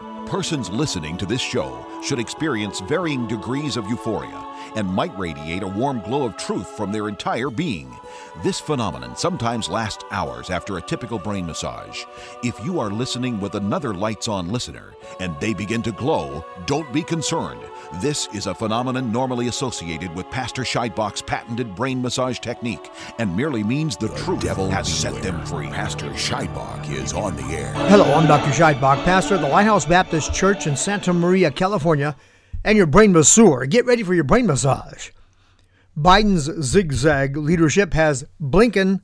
Persons listening to this show should experience varying degrees of euphoria and might radiate a warm glow of truth from their entire being. This phenomenon sometimes lasts hours after a typical brain massage. If you are listening with another lights-on listener and they begin to glow, don't be concerned. This is a phenomenon normally associated with Pastor Scheidbach's patented brain massage technique and merely means the truth has set them free. Pastor Scheidbach is on the air. Hello, I'm Dr. Scheidbach, pastor of the Lighthouse Baptist Church in Santa Maria, California, and your brain masseur. Get ready for your brain massage. Biden's zigzag leadership has blinking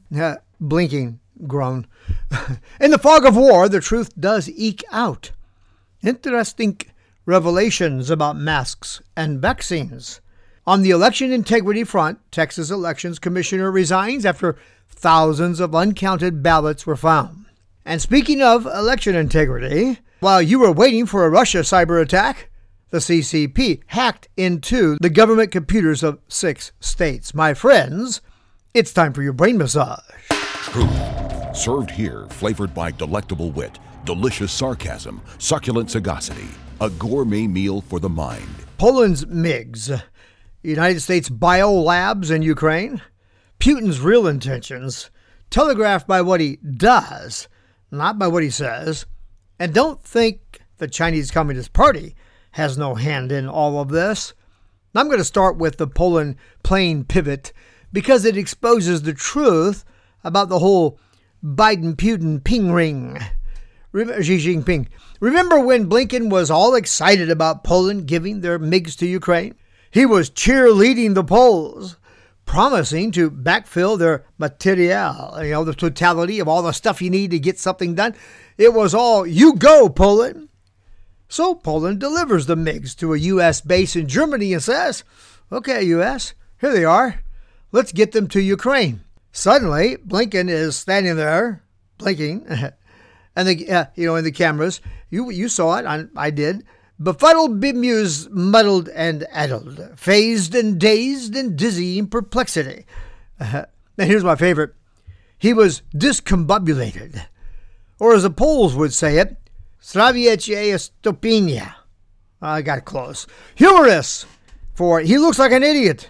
grown. In the fog of war, the truth does eke out. Interesting revelations about masks and vaccines. On the election integrity front, Texas Elections Commissioner resigns after thousands of uncounted ballots were found. And speaking of election integrity, while you were waiting for a Russia cyber attack, the CCP hacked into the government computers of 6 states. My friends, it's time for your brain massage. Truth, served here, flavored by delectable wit, delicious sarcasm, succulent sagacity, a gourmet meal for the mind. Poland's MiGs, United States biolabs in Ukraine, Putin's real intentions, telegraphed by what he does, not by what he says. And don't think the Chinese Communist Party has no hand in all of this. I'm going to start with the Poland plane pivot because it exposes the truth about the whole Biden-Putin ping ring. Xi Jinping. Remember when Blinken was all excited about Poland giving their MiGs to Ukraine? He was cheerleading the Poles, promising to backfill their materiel, the totality of all the stuff you need to get something done. It was all, you go, Poland. So Poland delivers the MiGs to a U.S. base in Germany and says, okay, U.S., here they are. Let's get them to Ukraine. Suddenly, Blinken is standing there, blinking, and in the cameras. You saw it, I did. Befuddled, bemused, muddled, and addled, phased and dazed and dizzy in perplexity. And here's my favorite. He was discombobulated, or as the Poles would say it, Straviecie Stopinia. I got close. Humorous, for he looks like an idiot.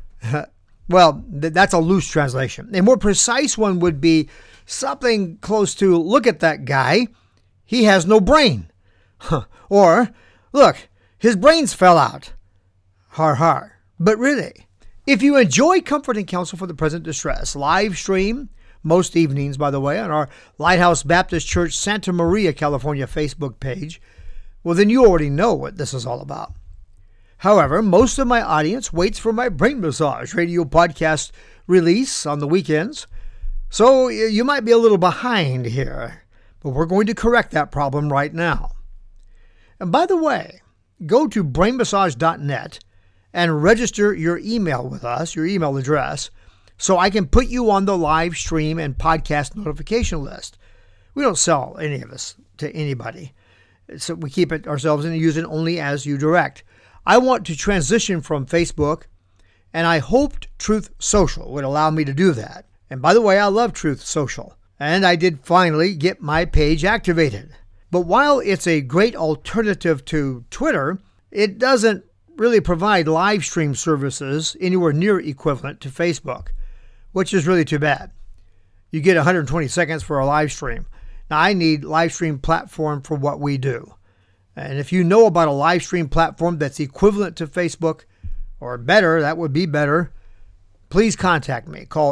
Well, that's a loose translation. A more precise one would be something close to, look at that guy. He has no brain. Or, look, his brains fell out. Har har. But really, if you enjoy comfort and counsel for the present distress, live stream most evenings, by the way, on our Lighthouse Baptist Church Santa Maria, California Facebook page, well, then you already know what this is all about. However, most of my audience waits for my brain massage radio podcast release on the weekends, so you might be a little behind here, but we're going to correct that problem right now. And by the way, go to brainmassage.net and register your email with us, your email address, so I can put you on the live stream and podcast notification list. We don't sell any of this to anybody, so we keep it ourselves and use it only as you direct. I want to transition from Facebook, and I hoped Truth Social would allow me to do that. And by the way, I love Truth Social, and I did finally get my page activated. But while it's a great alternative to Twitter, it doesn't really provide live stream services anywhere near equivalent to Facebook, which is really too bad. You get 120 seconds for a live stream. Now, I need live stream platform for what we do. And if you know about a live stream platform that's equivalent to Facebook, or better, that would be better, please contact me. Call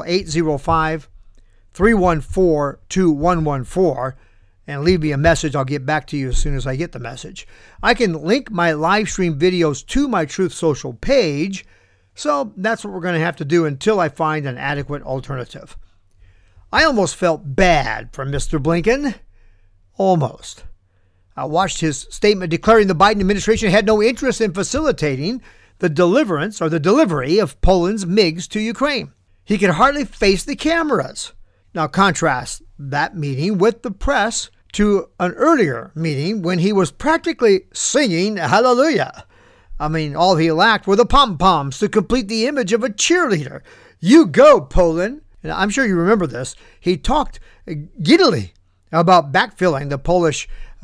805-314-2114 and leave me a message. I'll get back to you as soon as I get the message. I can link my live stream videos to my Truth Social page, so that's what we're going to have to do until I find an adequate alternative. I almost felt bad for Mr. Blinken. Almost. I watched his statement declaring the Biden administration had no interest in facilitating the deliverance or the delivery of Poland's MiGs to Ukraine. He could hardly face the cameras. Now contrast that meeting with the press to an earlier meeting when he was practically singing hallelujah. I mean, all he lacked were the pom-poms to complete the image of a cheerleader. You go, Poland. And I'm sure you remember this. He talked giddily about backfilling the Polish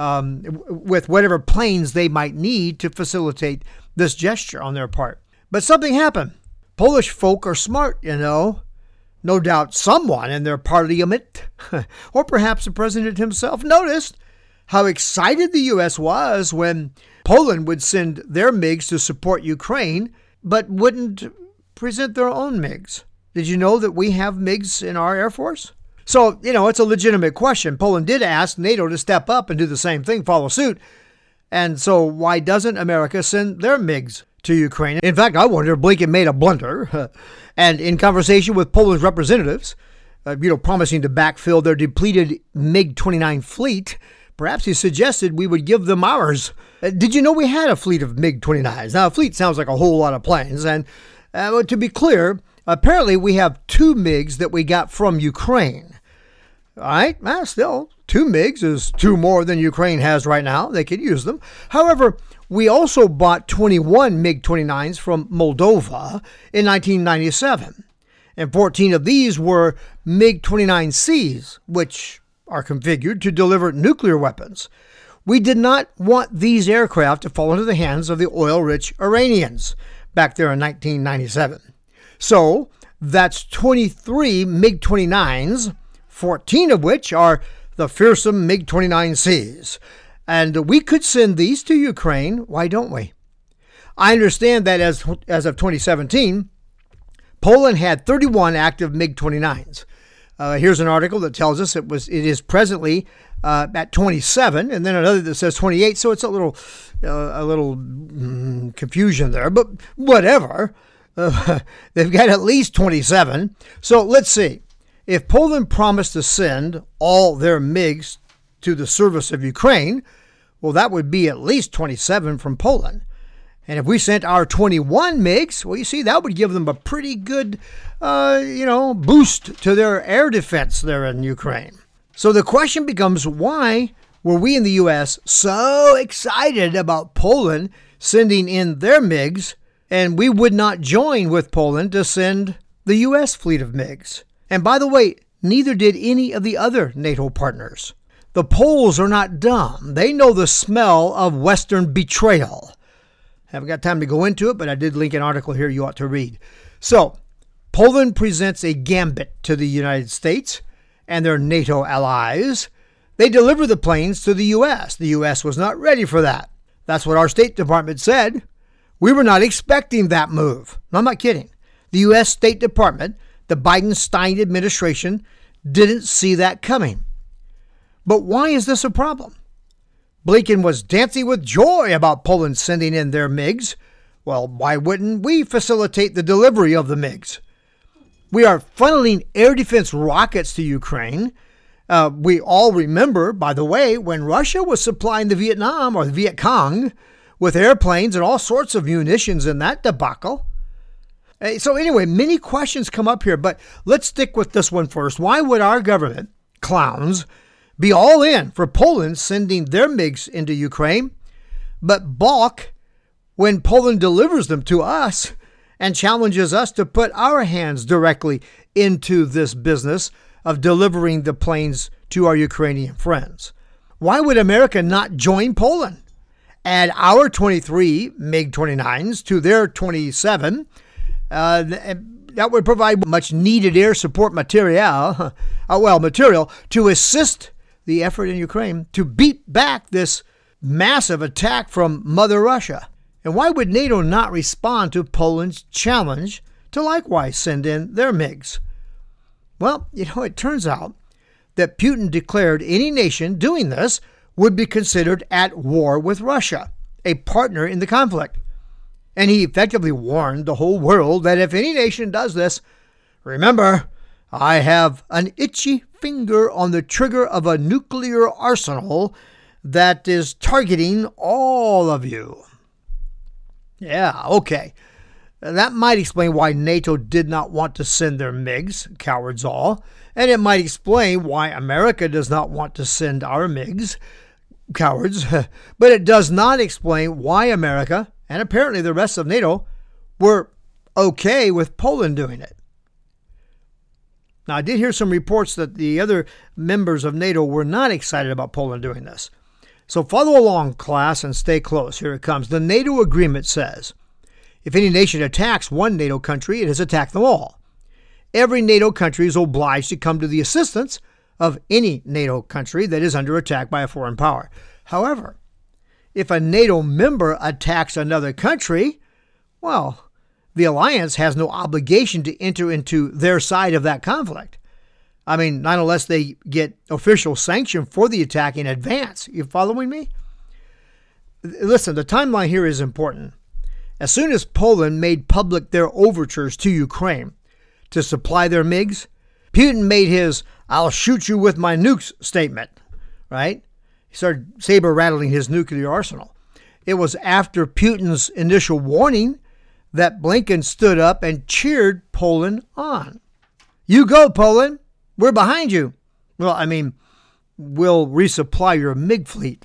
with whatever planes they might need to facilitate this gesture on their part. But something happened. Polish folk are smart, you know. No doubt someone in their parliament, or perhaps the president himself, noticed how excited the U.S. was when Poland would send their MiGs to support Ukraine, but wouldn't present their own MiGs. Did you know that we have MiGs in our Air Force? So, it's a legitimate question. Poland did ask NATO to step up and do the same thing, follow suit. And so why doesn't America send their MiGs to Ukraine? In fact, I wonder if Blinken made a blunder. And in conversation with Poland's representatives, promising to backfill their depleted MiG-29 fleet, perhaps he suggested we would give them ours. Did you know we had a fleet of MiG-29s? Now, a fleet sounds like a whole lot of planes. And to be clear, apparently we have 2 MiGs that we got from Ukraine. All right, well, still, 2 MiGs is 2 more than Ukraine has right now. They could use them. However, we also bought 21 MiG-29s from Moldova in 1997. And 14 of these were MiG-29Cs, which are configured to deliver nuclear weapons. We did not want these aircraft to fall into the hands of the oil-rich Iranians back there in 1997. So that's 23 MiG-29s, 14 of which are the fearsome MiG-29Cs. And we could send these to Ukraine. Why don't we? I understand that as of 2017, Poland had 31 active MiG-29s. Here's an article that tells us it is presently at 27, and then another that says 28. So it's a little confusion there, but whatever. They've got at least 27. So let's see. If Poland promised to send all their MiGs to the service of Ukraine, well, that would be at least 27 from Poland. And if we sent our 21 MiGs, well, you see, that would give them a pretty good, boost to their air defense there in Ukraine. So the question becomes, why were we in the U.S. so excited about Poland sending in their MiGs, and we would not join with Poland to send the U.S. fleet of MiGs? And by the way, neither did any of the other NATO partners. The Poles are not dumb. They know the smell of Western betrayal. Haven't got time to go into it, but I did link an article here you ought to read. So, Poland presents a gambit to the United States and their NATO allies. They deliver the planes to the U.S. The U.S. was not ready for that. That's what our State Department said. We were not expecting that move. No, I'm not kidding. The U.S. State Department, the Biden-Stein administration, didn't see that coming. But why is this a problem? Blinken was dancing with joy about Poland sending in their MiGs. Well, why wouldn't we facilitate the delivery of the MiGs? We are funneling air defense rockets to Ukraine. We all remember, by the way, when Russia was supplying the Vietnam or the Viet Cong with airplanes and all sorts of munitions in that debacle. So anyway, many questions come up here, but let's stick with this one first. Why would our government, clowns, be all in for Poland sending their MiGs into Ukraine, but balk when Poland delivers them to us and challenges us to put our hands directly into this business of delivering the planes to our Ukrainian friends? Why would America not join Poland? Add our 23 MiG-29s to their 27. That would provide much needed air support material to assist the effort in Ukraine to beat back this massive attack from Mother Russia. And why would NATO not respond to Poland's challenge to likewise send in their MiGs? Well, it turns out that Putin declared any nation doing this would be considered at war with Russia, a partner in the conflict. And he effectively warned the whole world that if any nation does this, remember, I have an itchy finger on the trigger of a nuclear arsenal that is targeting all of you. Yeah, okay. That might explain why NATO did not want to send their MiGs, cowards all. And it might explain why America does not want to send our MiGs, cowards. But it does not explain why America, and apparently the rest of NATO, were okay with Poland doing it. Now, I did hear some reports that the other members of NATO were not excited about Poland doing this. So follow along, class, and stay close. Here it comes. The NATO agreement says, if any nation attacks one NATO country, it has attacked them all. Every NATO country is obliged to come to the assistance of any NATO country that is under attack by a foreign power. However, if a NATO member attacks another country, well, the alliance has no obligation to enter into their side of that conflict. I mean, not unless they get official sanction for the attack in advance. You following me? Listen, the timeline here is important. As soon as Poland made public their overtures to Ukraine to supply their MiGs, Putin made his "I'll shoot you with my nukes" statement, right? He started saber-rattling his nuclear arsenal. It was after Putin's initial warning that Blinken stood up and cheered Poland on. You go, Poland. We're behind you. Well, I mean, we'll resupply your MiG fleet.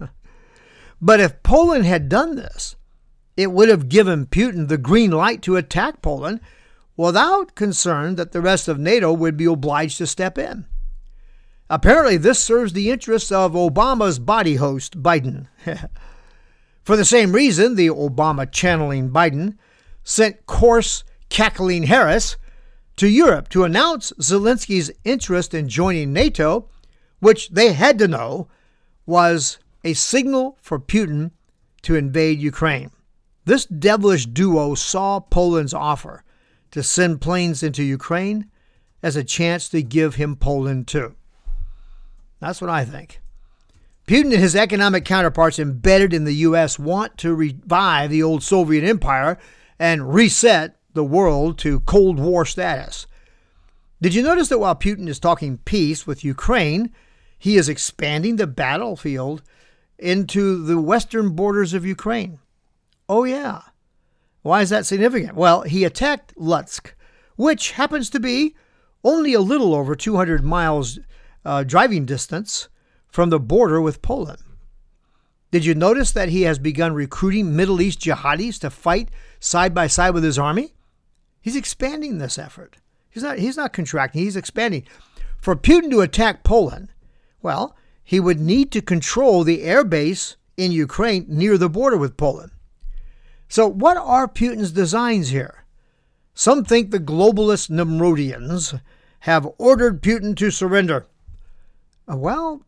But if Poland had done this, it would have given Putin the green light to attack Poland without concern that the rest of NATO would be obliged to step in. Apparently, this serves the interests of Obama's body host, Biden. For the same reason, the Obama-channeling Biden sent coarse, cackling Harris to Europe to announce Zelensky's interest in joining NATO, which they had to know was a signal for Putin to invade Ukraine. This devilish duo saw Poland's offer to send planes into Ukraine as a chance to give him Poland too. That's what I think. Putin and his economic counterparts embedded in the U.S. want to revive the old Soviet empire and reset the world to Cold War status. Did you notice that while Putin is talking peace with Ukraine, he is expanding the battlefield into the western borders of Ukraine? Oh, yeah. Why is that significant? Well, he attacked Lutsk, which happens to be only a little over 200 miles driving distance from the border with Poland. Did you notice that he has begun recruiting Middle East jihadis to fight side by side with his army? He's expanding this effort. He's not contracting, he's expanding. For Putin to attack Poland, well, he would need to control the air base in Ukraine near the border with Poland. So what are Putin's designs here? Some think the globalist Nimrodians have ordered Putin to surrender. Well,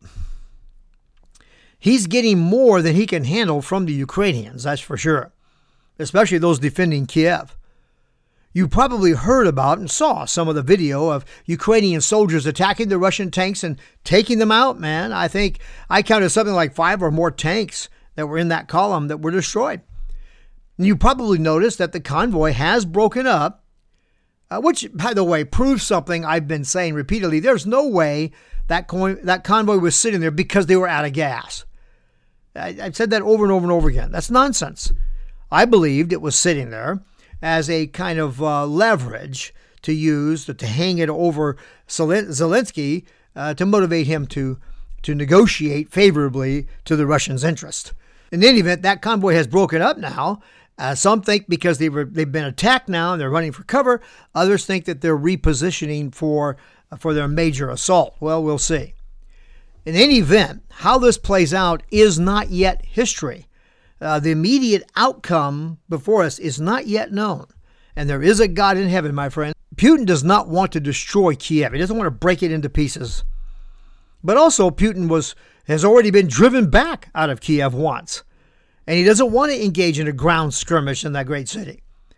he's getting more than he can handle from the Ukrainians, that's for sure, especially those defending Kiev. You probably heard about and saw some of the video of Ukrainian soldiers attacking the Russian tanks and taking them out, man. I think I counted something like 5 or more tanks that were in that column that were destroyed. And you probably noticed that the convoy has broken up, which, by the way, proves something I've been saying repeatedly. There's no way that convoy was sitting there because they were out of gas. I've said that over and over and over again. That's nonsense. I believed it was sitting there as a kind of leverage to use to hang it over Zelensky to motivate him to negotiate favorably to the Russians' interest. In any event, that convoy has broken up now. Some think because they've been attacked now and they're running for cover. Others think that they're repositioning for their major assault. Well, we'll see. In any event, how this plays out is not yet history. The immediate outcome before us is not yet known. And there is a God in heaven, my friend. Putin does not want to destroy Kiev. He doesn't want to break it into pieces. But also, Putin has already been driven back out of Kiev once. And he doesn't want to engage in a ground skirmish in that great city.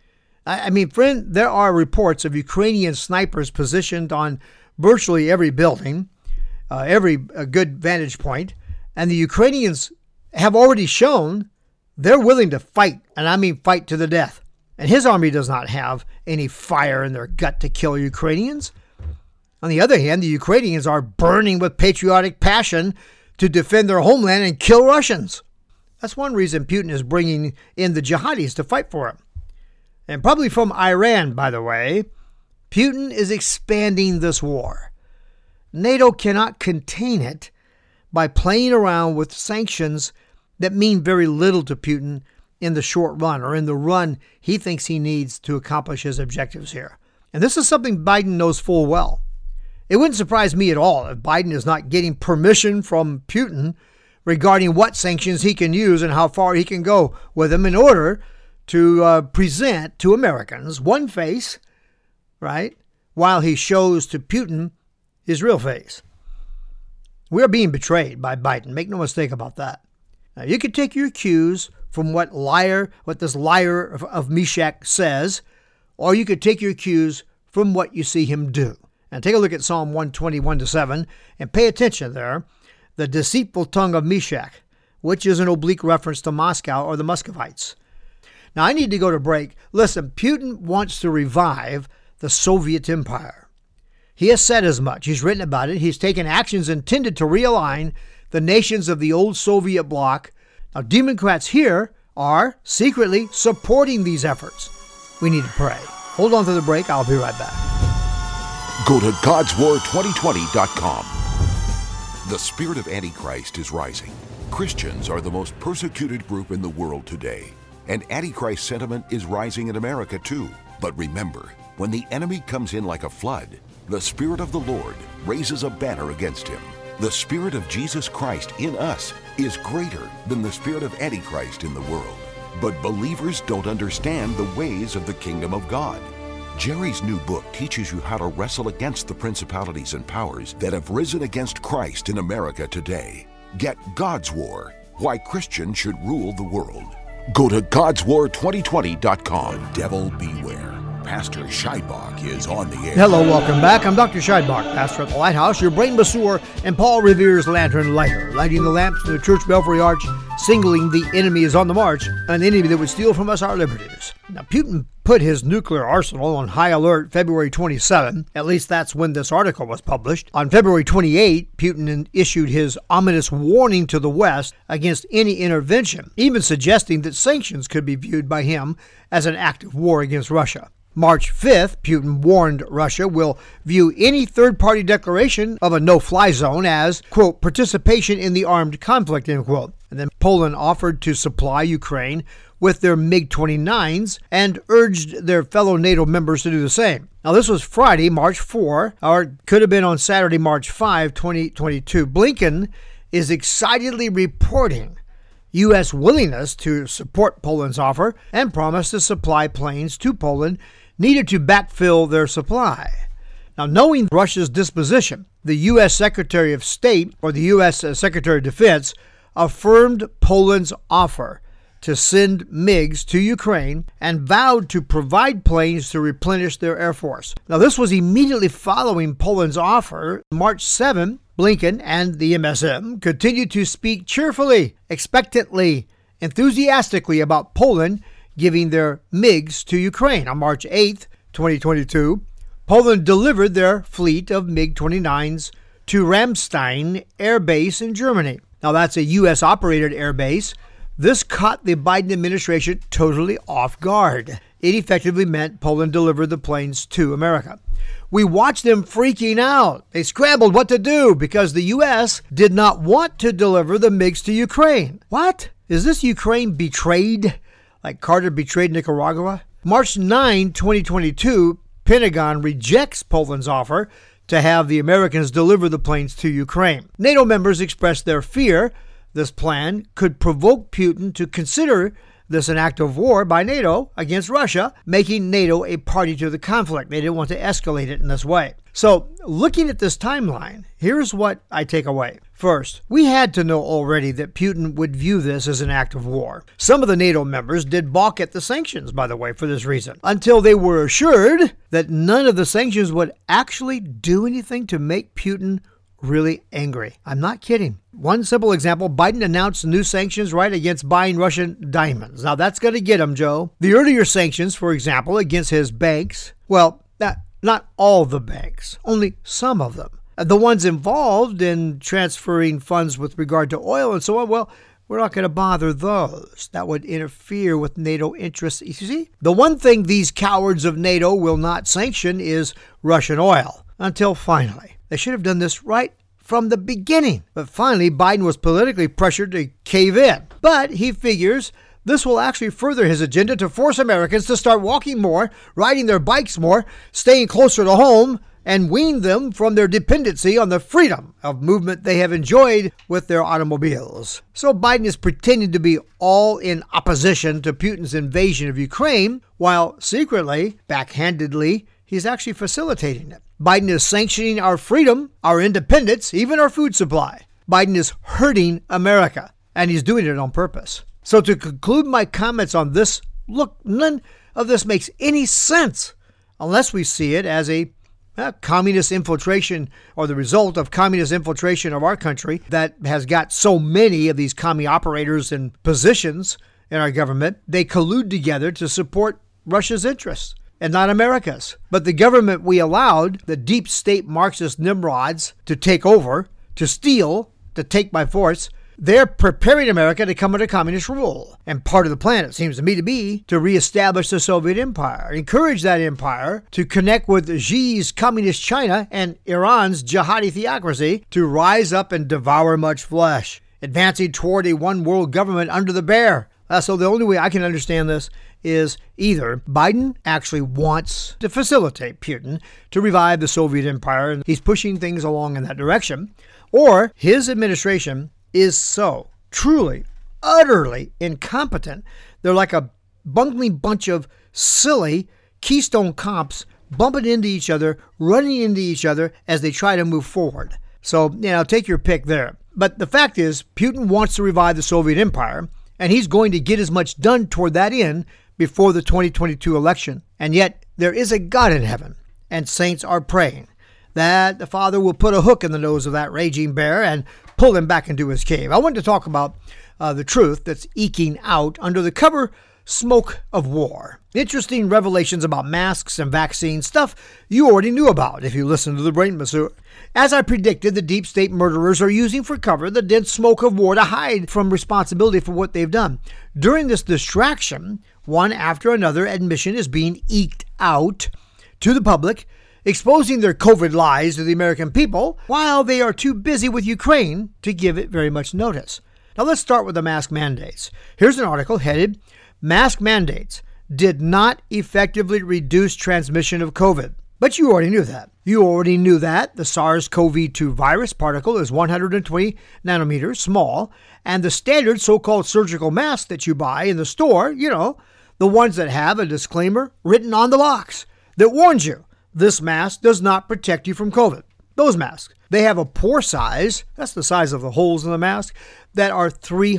I mean, friend, there are reports of Ukrainian snipers positioned on virtually every building, every good vantage point. And the Ukrainians have already shown they're willing to fight, and I mean fight to the death. And his army does not have any fire in their gut to kill Ukrainians. On the other hand, the Ukrainians are burning with patriotic passion to defend their homeland and kill Russians. That's one reason Putin is bringing in the jihadis to fight for him. And probably from Iran, by the way. Putin is expanding this war. NATO cannot contain it by playing around with sanctions that mean very little to Putin in the short run, or in the run he thinks he needs to accomplish his objectives here. And this is something Biden knows full well. It wouldn't surprise me at all if Biden is not getting permission from Putin regarding what sanctions he can use and how far he can go with them in order to present to Americans one face, right, while he shows to Putin his real face. We're being betrayed by Biden. Make no mistake about that. Now, you can take your cues from what this liar of Meshach says, or you could take your cues from what you see him do. And take a look at Psalm 121-7 and pay attention there. The deceitful tongue of Meshach, which is an oblique reference to Moscow or the Muscovites. Now, I need to go to break. Listen, Putin wants to revive the Soviet Empire. He has said as much. He's written about it. He's taken actions intended to realign the nations of the old Soviet bloc. Now, Democrats here are secretly supporting these efforts. We need to pray. Hold on to the break. I'll be right back. Go to God'sWar2020.com. The spirit of Antichrist is rising. Christians are the most persecuted group in the world today. And Antichrist sentiment is rising in America too. But remember, when the enemy comes in like a flood, the Spirit of the Lord raises a banner against him. The Spirit of Jesus Christ in us is greater than the spirit of Antichrist in the world. But believers don't understand the ways of the kingdom of God. Jerry's new book teaches you how to wrestle against the principalities and powers that have risen against Christ in America today. Get God's War, Why Christians Should Rule the World. Go to God'sWar2020.com. Devil beware. Pastor Scheidbach is on the air. Hello, welcome back. I'm Dr. Scheidbach, pastor at the Lighthouse, your brain masseur and Paul Revere's lantern lighter, lighting the lamps to the church belfry arch, signaling the enemy is on the march, an enemy that would steal from us our liberties. Now, Putin put his nuclear arsenal on high alert February 27. At least that's when this article was published. On February 28, Putin issued his ominous warning to the West against any intervention, even suggesting that sanctions could be viewed by him as an act of war against Russia. March 5th, Putin warned Russia will view any third-party declaration of a no-fly zone as, quote, participation in the armed conflict, end quote. And then Poland offered to supply Ukraine with their MiG-29s and urged their fellow NATO members to do the same. Now, this was Friday, March 4, or it could have been on Saturday, March 5, 2022. Blinken is excitedly reporting U.S. willingness to support Poland's offer and promised to supply planes to Poland needed to backfill their supply. Now, knowing Russia's disposition, the U.S. Secretary of State, or the U.S. Secretary of Defense, affirmed Poland's offer to send MiGs to Ukraine and vowed to provide planes to replenish their air force. Now, this was immediately following Poland's offer. March 7, Blinken and the MSM continued to speak cheerfully, expectantly, enthusiastically about Poland giving their MiGs to Ukraine. On March 8, 2022, Poland delivered their fleet of MiG-29s to Ramstein Air Base in Germany. Now, that's a U.S.-operated air base. This caught the Biden administration totally off guard. It effectively meant Poland delivered the planes to America. We watched them freaking out. They scrambled what to do because the U.S. did not want to deliver the MiGs to Ukraine. What? Is this Ukraine betrayed, like Carter betrayed Nicaragua? March 9, 2022, Pentagon rejects Poland's offer to have the Americans deliver the planes to Ukraine. NATO members expressed their fear this plan could provoke Putin to consider this an act of war by NATO against Russia, making NATO a party to the conflict. They didn't want to escalate it in this way. So, looking at this timeline, here's what I take away. First, we had to know already that Putin would view this as an act of war. Some of the NATO members did balk at the sanctions, by the way, for this reason, until they were assured that none of the sanctions would actually do anything to make Putin really angry. I'm not kidding. One simple example, Biden announced new sanctions right against buying Russian diamonds. Now that's going to get him, Joe. The earlier sanctions, for example, against his banks, well, not all the banks, only some of them. The ones involved in transferring funds with regard to oil and so on, well, we're not going to bother those. That would interfere with NATO interests. You see, the one thing these cowards of NATO will not sanction is Russian oil, until finally. They should have done this right from the beginning. But finally, Biden was politically pressured to cave in. But he figures this will actually further his agenda to force Americans to start walking more, riding their bikes more, staying closer to home, and wean them from their dependency on the freedom of movement they have enjoyed with their automobiles. So Biden is pretending to be all in opposition to Putin's invasion of Ukraine, while secretly, backhandedly, he's actually facilitating it. Biden is sanctioning our freedom, our independence, even our food supply. Biden is hurting America, and he's doing it on purpose. So to conclude my comments on this, look, none of this makes any sense unless we see it as a communist infiltration, or the result of communist infiltration of our country that has got so many of these commie operators in positions in our government. They collude together to support Russia's interests and not America's. But the government we allowed, the deep state Marxist Nimrods, to take over, to steal, to take by force, they're preparing America to come under communist rule. And part of the plan, it seems to me to be, to reestablish the Soviet Empire, encourage that empire to connect with Xi's communist China and Iran's jihadi theocracy to rise up and devour much flesh, advancing toward a one world government under the bear. So the only way I can understand this is either Biden actually wants to facilitate Putin to revive the Soviet Empire, and he's pushing things along in that direction, or his administration is so truly, utterly incompetent. They're like a bungling bunch of silly Keystone Cops bumping into each other, running into each other as they try to move forward. So, take your pick there. But the fact is, Putin wants to revive the Soviet Empire, and he's going to get as much done toward that end before the 2022 election. And yet, there is a God in heaven, and saints are praying that the Father will put a hook in the nose of that raging bear and pull him back into his cave. I wanted to talk about the truth that's eking out under the cover smoke of war. Interesting revelations about masks and vaccines, stuff you already knew about if you listened to the Brain Masseur. As I predicted, the deep state murderers are using for cover the dense smoke of war to hide from responsibility for what they've done. During this distraction, one after another admission is being eked out to the public, exposing their COVID lies to the American people, while they are too busy with Ukraine to give it very much notice. Now let's start with the mask mandates. Here's an article headed, "Mask Mandates Did Not Effectively Reduce Transmission of COVID." But you already knew that. You already knew that the SARS-CoV-2 virus particle is 120 nanometers small, and the standard so-called surgical mask that you buy in the store, the ones that have a disclaimer written on the box that warns you, this mask does not protect you from COVID. Those masks, they have a pore size, that's the size of the holes in the mask, that are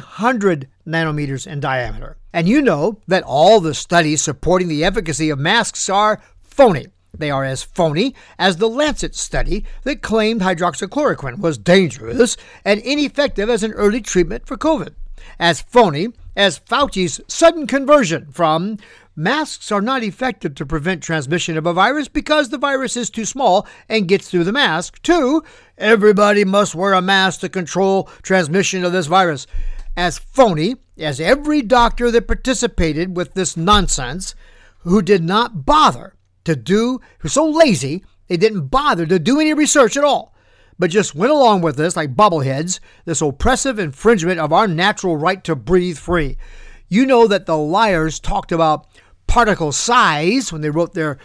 300 nanometers in diameter. And you know that all the studies supporting the efficacy of masks are phony. They are as phony as the Lancet study that claimed hydroxychloroquine was dangerous and ineffective as an early treatment for COVID. As phony as Fauci's sudden conversion from masks are not effective to prevent transmission of a virus because the virus is too small and gets through the mask, to everybody must wear a mask to control transmission of this virus. As phony as every doctor that participated with this nonsense who did not bother who's so lazy, they didn't bother to do any research at all, but just went along with this like bobbleheads, this oppressive infringement of our natural right to breathe free. You know that the liars talked about particle size when they wrote their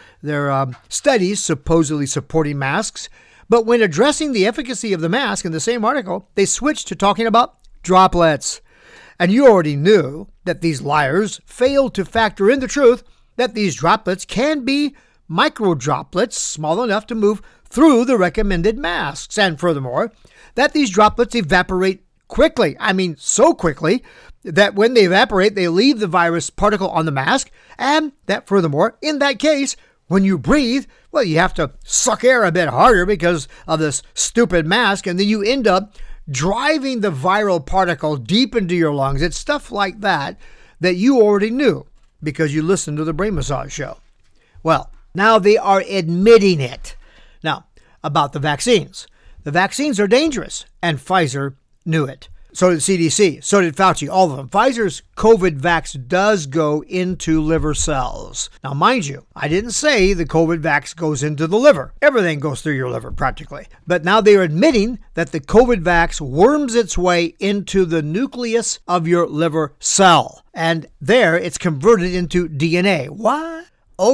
studies supposedly supporting masks, but when addressing the efficacy of the mask in the same article, they switched to talking about droplets. And you already knew that these liars failed to factor in the truth that these droplets can be micro droplets small enough to move through the recommended masks. And furthermore, that these droplets evaporate quickly. I mean, so quickly that when they evaporate, they leave the virus particle on the mask. And that furthermore, in that case, when you breathe, well, you have to suck air a bit harder because of this stupid mask. And then you end up driving the viral particle deep into your lungs. It's stuff like that you already knew because you listened to the Brain Massage show. Well, now they are admitting it. Now, about the vaccines. The vaccines are dangerous, and Pfizer knew it. So did CDC, so did Fauci, all of them. Pfizer's COVID vax does go into liver cells. Now, mind you, I didn't say the COVID vax goes into the liver. Everything goes through your liver, practically. But now they are admitting that the COVID vax worms its way into the nucleus of your liver cell. And there, it's converted into DNA. What? Oh, yeah.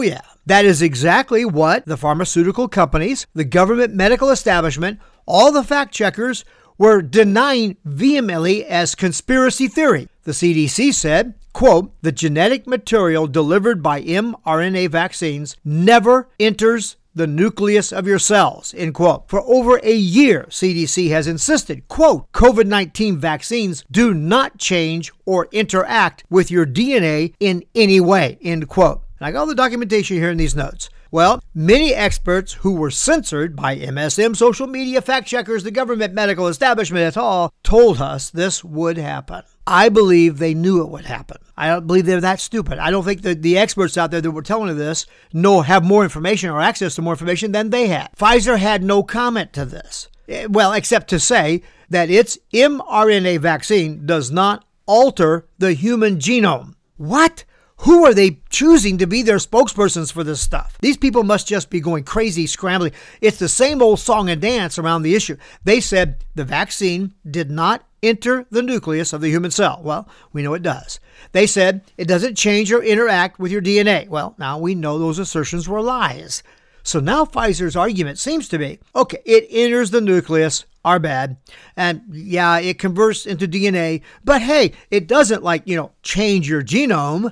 That is exactly what the pharmaceutical companies, the government medical establishment, all the fact checkers were denying vehemently as conspiracy theory. The CDC said, quote, the genetic material delivered by mRNA vaccines never enters the nucleus of your cells, end quote. For over a year, CDC has insisted, quote, COVID-19 vaccines do not change or interact with your DNA in any way, end quote. And I got all the documentation here in these notes. Well, many experts who were censored by MSM, social media, fact checkers, the government medical establishment et al. Told us this would happen. I believe they knew it would happen. I don't believe they're that stupid. I don't think that the experts out there that were telling us this have more information or access to more information than they had. Pfizer had no comment to this. Well, except to say that its mRNA vaccine does not alter the human genome. What? Who are they choosing to be their spokespersons for this stuff? These people must just be going crazy, scrambling. It's the same old song and dance around the issue. They said the vaccine did not enter the nucleus of the human cell. Well, we know it does. They said it doesn't change or interact with your DNA. Well, now we know those assertions were lies. So now Pfizer's argument seems to be, okay, it enters the nucleus, our bad, and yeah, it converts into DNA, but hey, it doesn't change your genome.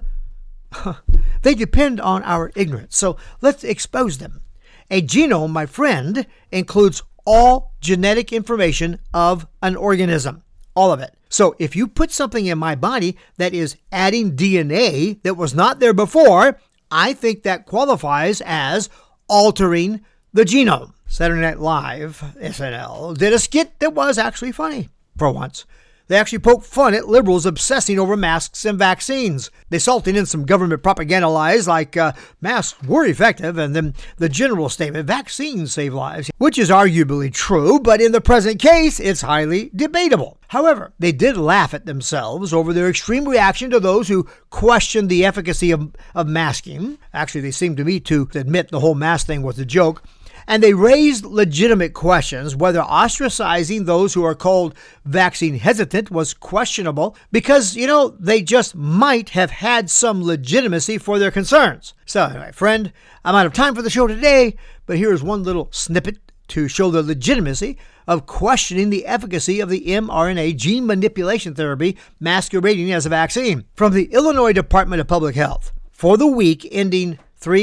They depend on our ignorance, so let's expose them. A genome, my friend, includes all genetic information of an organism, all of it. So if you put something in my body that is adding DNA that was not there before, I think that qualifies as altering the genome. Saturday Night Live, SNL, did a skit that was actually funny for once. They actually poked fun at liberals obsessing over masks and vaccines. They salted in some government propaganda lies like masks were effective, and then the general statement, vaccines save lives, which is arguably true, but in the present case, it's highly debatable. However, they did laugh at themselves over their extreme reaction to those who questioned the efficacy of masking. Actually, they seemed to me to admit the whole mask thing was a joke. And they raised legitimate questions whether ostracizing those who are called vaccine hesitant was questionable because, they just might have had some legitimacy for their concerns. So anyway, friend, I'm out of time for the show today, but here's one little snippet to show the legitimacy of questioning the efficacy of the mRNA gene manipulation therapy masquerading as a vaccine. From the Illinois Department of Public Health, for the week ending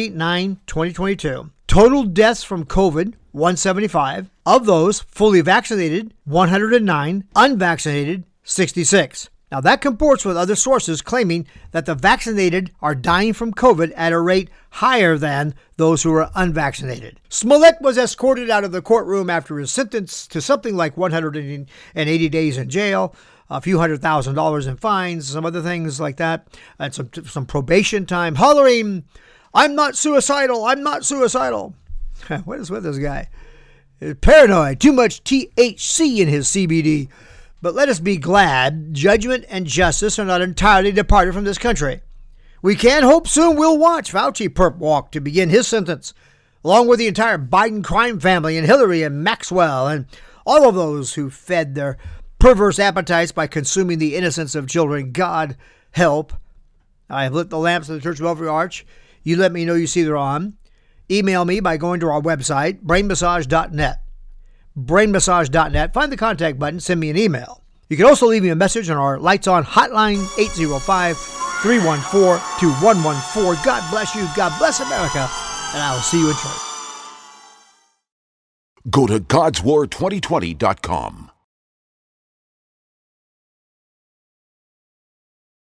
3/9/2022, total deaths from COVID, 175. Of those, fully vaccinated, 109. Unvaccinated, 66. Now, that comports with other sources claiming that the vaccinated are dying from COVID at a rate higher than those who are unvaccinated. Smollett was escorted out of the courtroom after his sentence to something like 180 days in jail, a few $100,000 in fines, some other things like that, and some probation time, hollering, I'm not suicidal. I'm not suicidal. What is with this guy? Paranoid. Too much THC in his CBD. But let us be glad judgment and justice are not entirely departed from this country. We can hope soon we'll watch Fauci perp walk to begin his sentence, along with the entire Biden crime family and Hillary and Maxwell and all of those who fed their perverse appetites by consuming the innocence of children. God help. I have lit the lamps of the Church of Welfare Arch. You let me know you see they're on. Email me by going to our website, brainmassage.net. Brainmassage.net. Find the contact button. Send me an email. You can also leave me a message on our Lights On hotline, 805-314-2114. God bless you. God bless America. And I will see you in church. Go to God'sWar2020.com.